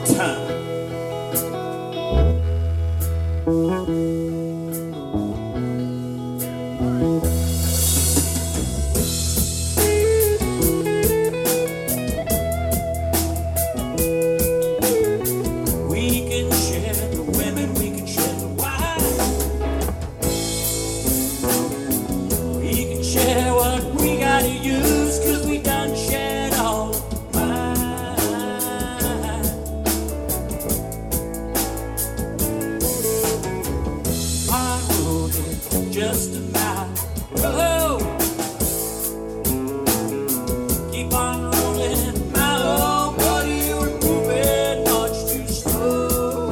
time. We can share the women, we can share the wine. We can share what we gotta use, 'cause we done shared all of mine. Our road is just a mile. Oh, keep on rolling, my old buddy, you're moving much too slow.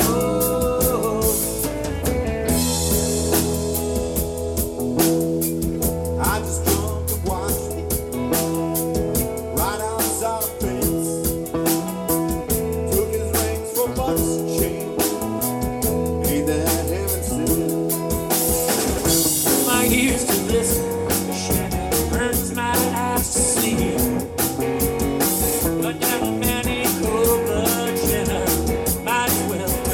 I just jumped and watched right outside a fence. Took his rings for bucks and chains. Ain't that heaven sent? My ears to listen, the shadow burns my eyes to see. But now a man ain't cold, but Jenna might as well be.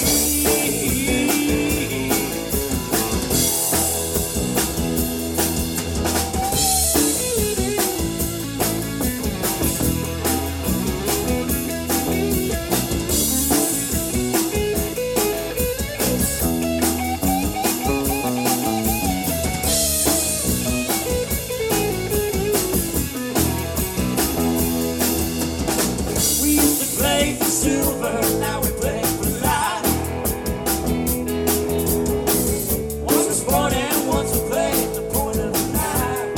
We used to play for silver, now we play for life. Once a sport and once a play at the point of the knife.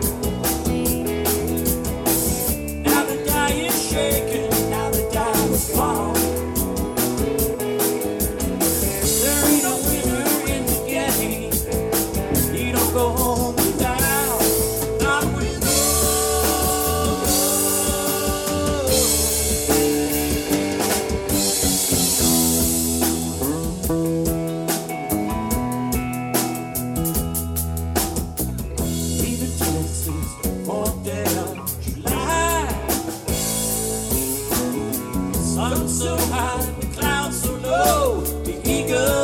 Now the die is shaken, now the die was fall. There ain't no winner in the game. You don't go home without, not with gold. Even Texas, 4th day of July. Sun so high, the clouds so low, the eagle